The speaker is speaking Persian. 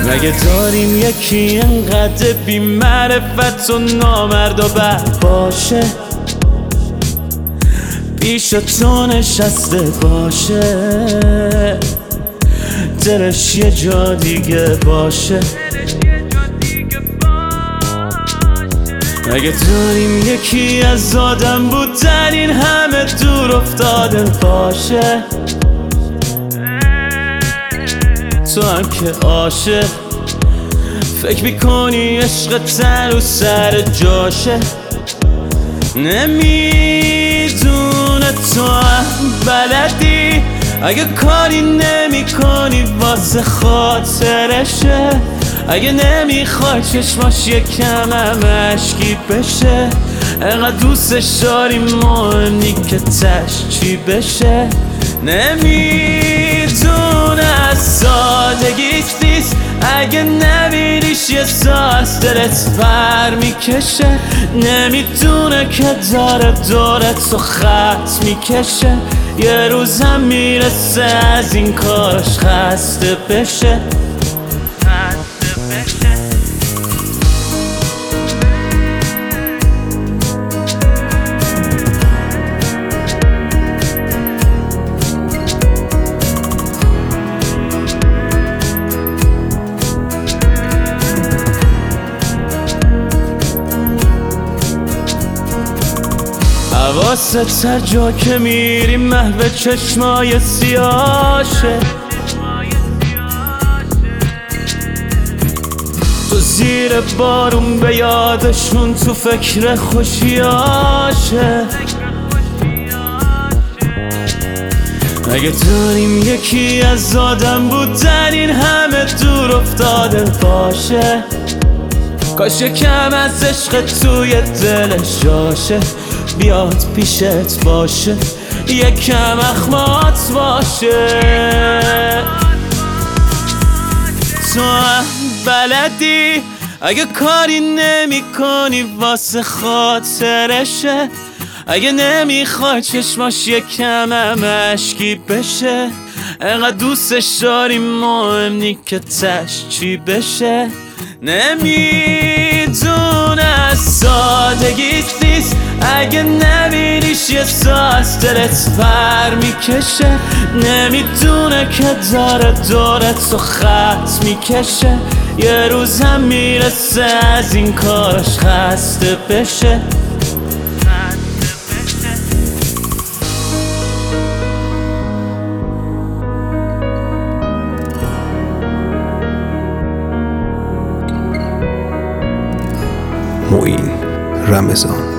اگه داریم یکی انقدر بی معرفت و نامرد و بد باشه، پیش تو نشسته باشه، دلش یه جا دیگه باشه. اگه داریم یکی از آدم بودن این همه دور افتاده باشه، تو هم که عاشق فکر میکنی عشق تن رو سر جاشه. نمیدونه تو هم بلدی اگه کاری نمی کنی واسه خاطرشه، اگه نمیخوای چشماش یکم هم اشکی بشه، انقدر دوستش داری مهم نی که تش چی بشه. نمیدونه از سادگیت نیست اگه نبینیش یه ساز دلت پر میکشه، نمیدونه که داره دورت و خط میکشه، یه روزم میرسه از این کارش خسته بشه. حواست هر جا که میری محو چشمای سیاشه، تو زیر بارون به یادشون تو فکر خوشیاشه. اگه داریم یکی از آدم بودن این همه دور افتاده باشه، کاش یکم از عشق توی دلش جاشه، بیاد پیشت باشه، یکم اخمات باشه. تو هم بلدی اگه کاری نمی کنی واسه خاطرشه، اگه نمیخوای چشماش یکم هم اشکی بشه، انقدر دوستش داری مهم نی که تش چی بشه. نمیدونه از سادگیت نیست اگه نبینیش یه ساز دلت پر میکشه، نمیدونه که داره دورت و خط میکشه، یه روزم میرسه از این کارش خسته بشه. معین رمضان.